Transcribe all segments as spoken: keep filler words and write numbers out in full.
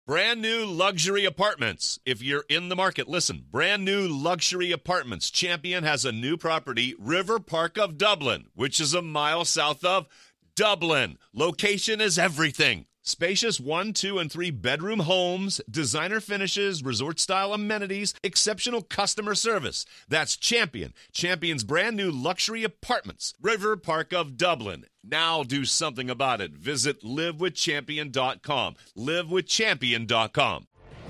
Brand new luxury apartments. If you're in the market, listen. Brand new luxury apartments. Champion has a new property, River Park of Dublin, which is a mile south of Dublin. Location is everything. Spacious one, two, and three bedroom homes, designer finishes, resort-style amenities, exceptional customer service. That's Champion. Champion's brand new luxury apartments, River Park of Dublin. Now do something about it. Visit live with champion dot com. live with champion dot com.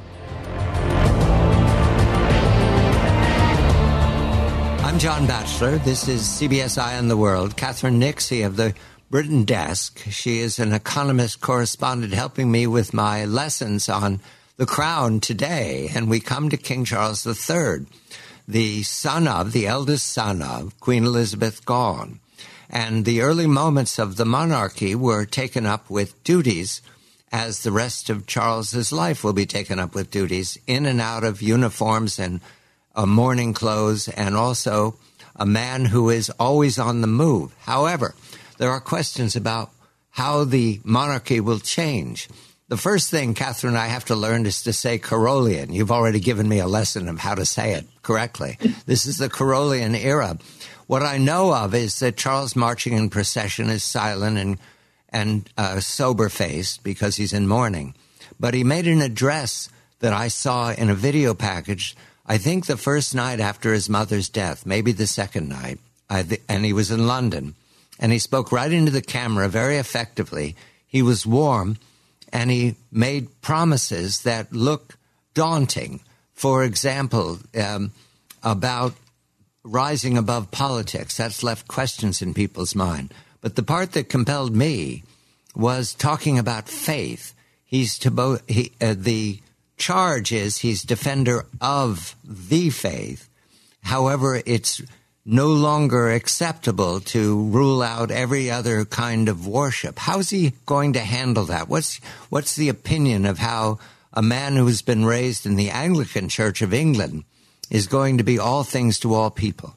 I'm John Batchelor. This is C B S Eye on the World. Catherine Nixie of the Britain Desk. She is an economist correspondent helping me with my lessons on the crown today. And we come to King Charles the Third, the son of, the eldest son of Queen Elizabeth gone. And the early moments of the monarchy were taken up with duties, as the rest of Charles's life will be taken up with duties, in and out of uniforms and uh, mourning clothes, and also a man who is always on the move. However, there are questions about how the monarchy will change. The first thing, Catherine, I have to learn is to say Carolian. You've already given me a lesson of how to say it correctly. This is the Carolian era. What I know of is that Charles marching in procession is silent and and uh, sober-faced because he's in mourning. But he made an address that I saw in a video package, I think the first night after his mother's death, maybe the second night, I th- and he was in London. And he spoke right into the camera very effectively. He was warm, and he made promises that look daunting. For example, um, about rising above politics. That's left questions in people's mind. But the part that compelled me was talking about faith. He's to both. He, uh, the charge is he's defender of the faith. However, it's no longer acceptable to rule out every other kind of worship. How's he going to handle that? What's what's the opinion of how a man who's been raised in the Anglican Church of England is going to be all things to all people?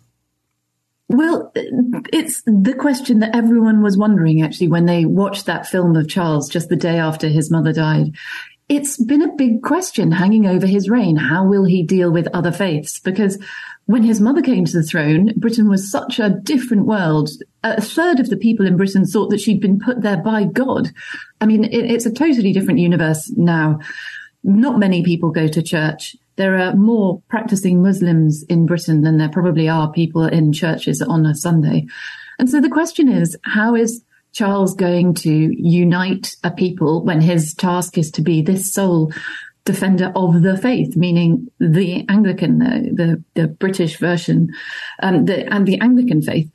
Well, it's the question that everyone was wondering, actually, when they watched that film of Charles just the day after his mother died. It's been a big question hanging over his reign. How will he deal with other faiths? Because when his mother came to the throne, Britain was such a different world. A third of the people in Britain thought that she'd been put there by God. I mean, it, it's a totally different universe now. Not many people go to church. There are more practicing Muslims in Britain than there probably are people in churches on a Sunday. And so the question is, how is Charles going to unite a people when his task is to be this sole defender of the faith, meaning the Anglican, the the, the British version, um, the, and the Anglican faith?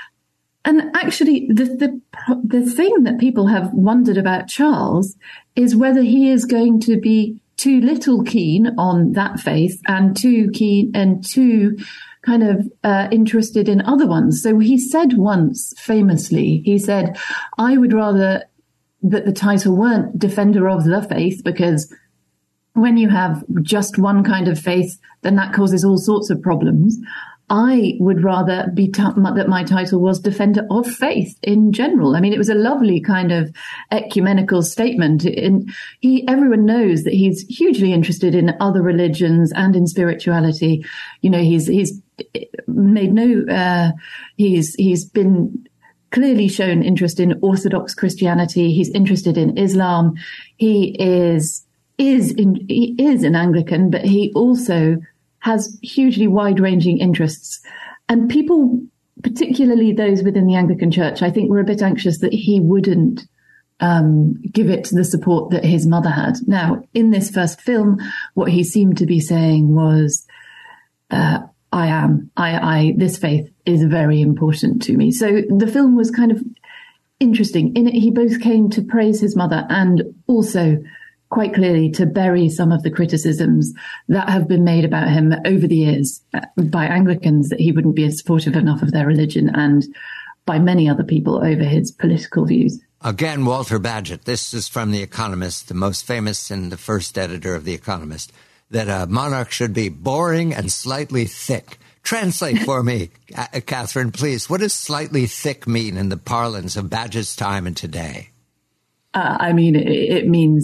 And actually, the, the the thing that people have wondered about Charles is whether he is going to be too little keen on that faith and too keen and too kind of uh, interested in other ones. So he said once, famously, he said, I would rather that the title weren't defender of the faith, because when you have just one kind of faith, then that causes all sorts of problems. I would rather be t- that my title was defender of faith in general. I mean, it was a lovely kind of ecumenical statement. And he, everyone knows that he's hugely interested in other religions and in spirituality. You know, he's he's made no, uh, he's he's been clearly shown interest in Orthodox Christianity. He's interested in Islam. He is is in, he is an Anglican, but he also has hugely wide-ranging interests. And people, particularly those within the Anglican Church, I think were a bit anxious that he wouldn't um, give it the support that his mother had. Now, in this first film, what he seemed to be saying was, uh, I am, I, I, this faith is very important to me. So the film was kind of interesting. In it, he both came to praise his mother and also quite clearly to bury some of the criticisms that have been made about him over the years by Anglicans, that he wouldn't be supportive enough of their religion, and by many other people over his political views. Again, Walter Bagehot, this is from The Economist, the most famous and the first editor of The Economist, that a monarch should be boring and slightly thick. Translate for me, Catherine, please. What does slightly thick mean in the parlance of Bagehot's time and today? Uh, I mean, it, it means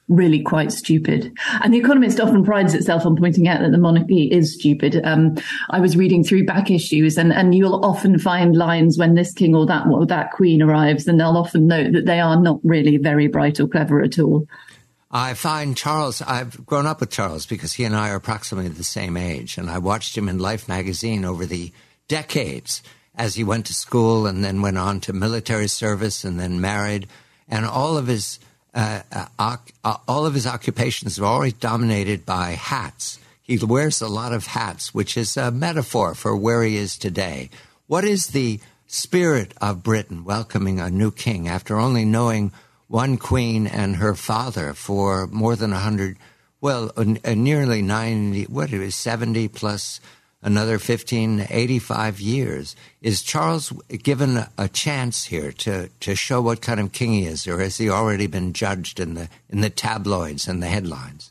really quite stupid. And The Economist often prides itself on pointing out that the monarchy is stupid. Um, I was reading through back issues, and, and you'll often find lines when this king or that or that queen arrives, and they'll often note that they are not really very bright or clever at all. I find Charles, I've grown up with Charles because he and I are approximately the same age, and I watched him in Life magazine over the decades as he went to school and then went on to military service and then married, and all of his Uh, uh, uh, all of his occupations are always dominated by hats. He wears a lot of hats, which is a metaphor for where he is today. What is the spirit of Britain welcoming a new king after only knowing one queen and her father for more than a hundred, well, uh, nearly ninety, what it is, seventy plus another fifteen, eighty-five years? Is Charles given a chance here to, to show what kind of king he is, or has he already been judged in the in the tabloids and the headlines?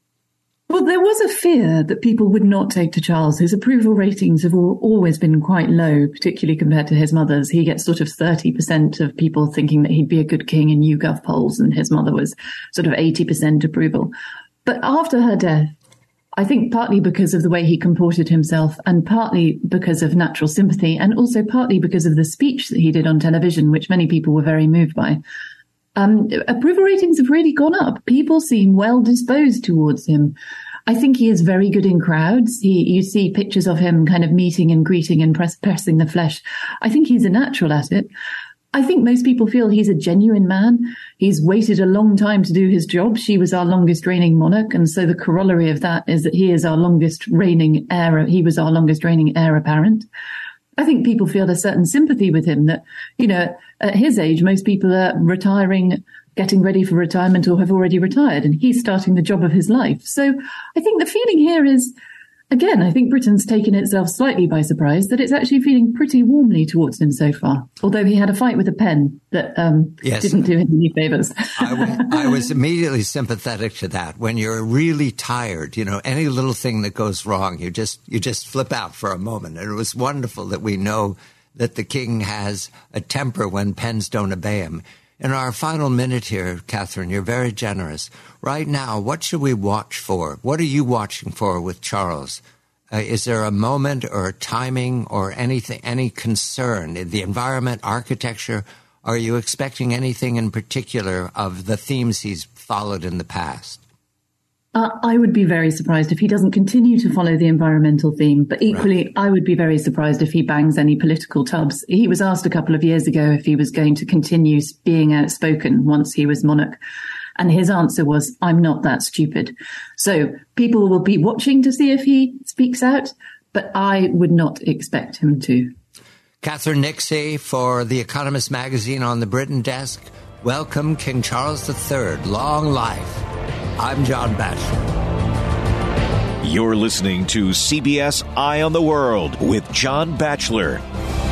Well, there was a fear that people would not take to Charles. His approval ratings have all, always been quite low, particularly compared to his mother's. He gets sort of thirty percent of people thinking that he'd be a good king in YouGov polls, and his mother was sort of eighty percent approval. But after her death, I think partly because of the way he comported himself, and partly because of natural sympathy, and also partly because of the speech that he did on television, which many people were very moved by, um, approval ratings have really gone up. People seem well disposed towards him. I think he is very good in crowds. He, you see pictures of him kind of meeting and greeting and press, pressing the flesh. I think he's a natural at it. I think most people feel he's a genuine man. He's waited a long time to do his job. She was our longest reigning monarch. And so the corollary of that is that he is our longest reigning heir. He was our longest reigning heir apparent. I think people feel a certain sympathy with him that, you know, at his age, most people are retiring, getting ready for retirement, or have already retired, and he's starting the job of his life. So I think the feeling here is, again, I think Britain's taken itself slightly by surprise that it's actually feeling pretty warmly towards him so far, although he had a fight with a pen that um, yes. didn't do him any favours. I, w- I was immediately sympathetic to that. When you're really tired, you know, any little thing that goes wrong, you just you just flip out for a moment. And it was wonderful that we know that the king has a temper when pens don't obey him. In our final minute here, Catherine, you're very generous. Right now, what should we watch for? What are you watching for with Charles? Uh, is there a moment or timing or anything, any concern in the environment, architecture? Are you expecting anything in particular of the themes he's followed in the past? Uh, I would be very surprised if he doesn't continue to follow the environmental theme, but equally, right. I would be very surprised if he bangs any political tubs. He was asked a couple of years ago if he was going to continue being outspoken once he was monarch, and his answer was, "I'm not that stupid." So people will be watching to see if he speaks out, but I would not expect him to. Catherine Nixie for The Economist magazine on the Britain desk. Welcome, King Charles the Third. Long life. I'm John Batchelor. You're listening to C B S Eye on the World with John Batchelor.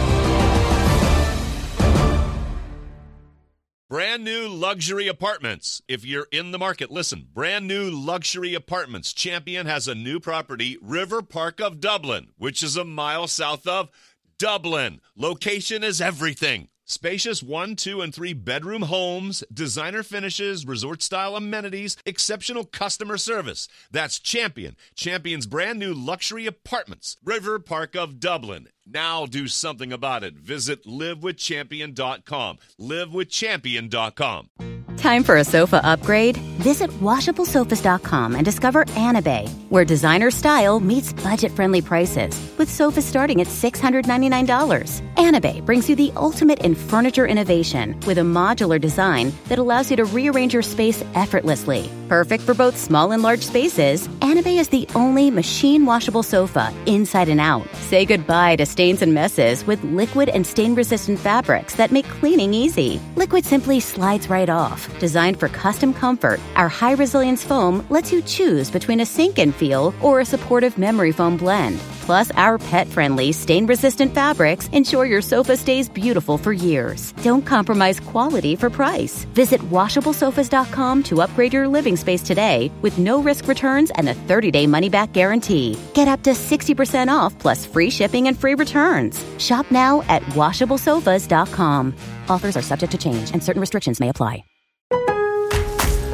Brand new luxury apartments. If you're in the market, listen. Brand new luxury apartments. Champion has a new property, River Park of Dublin, which is a mile south of Dublin. Location is everything. Spacious one, two, and three bedroom homes, designer finishes, resort-style amenities, exceptional customer service. That's Champion. Champion's brand new luxury apartments. River Park of Dublin. Now do something about it. Visit live with champion dot com. live with champion dot com. Time for a sofa upgrade? Visit washable sofas dot com and discover Anabay, where designer style meets budget-friendly prices, with sofas starting at six hundred ninety-nine dollars. Anabay brings you the ultimate in furniture innovation with a modular design that allows you to rearrange your space effortlessly. Perfect for both small and large spaces, Anabay is the only machine-washable sofa inside and out. Say goodbye to stains and messes with liquid and stain-resistant fabrics that make cleaning easy. Liquid simply slides right off. Designed for custom comfort, our high-resilience foam lets you choose between a sink-in feel or a supportive memory foam blend. Plus, our pet-friendly, stain-resistant fabrics ensure your sofa stays beautiful for years. Don't compromise quality for price. Visit washable sofas dot com to upgrade your living space today with no-risk returns and a thirty-day money-back guarantee. Get up to sixty percent off plus free shipping and free returns. Shop now at washable sofas dot com. Offers are subject to change and certain restrictions may apply.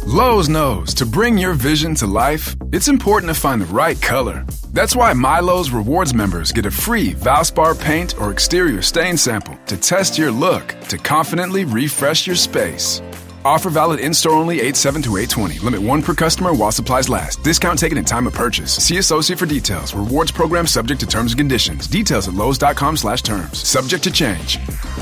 Lowe's knows to bring your vision to life, it's important to find the right color. That's why MyLowe's Rewards members get a free Valspar paint or exterior stain sample to test your look to confidently refresh your space. Offer valid in-store only eight seven to eight twenty. Limit one per customer while supplies last. Discount taken in time of purchase. See associate for details. Rewards program subject to terms and conditions. Details at Lowe's dot com slash terms. Subject to change.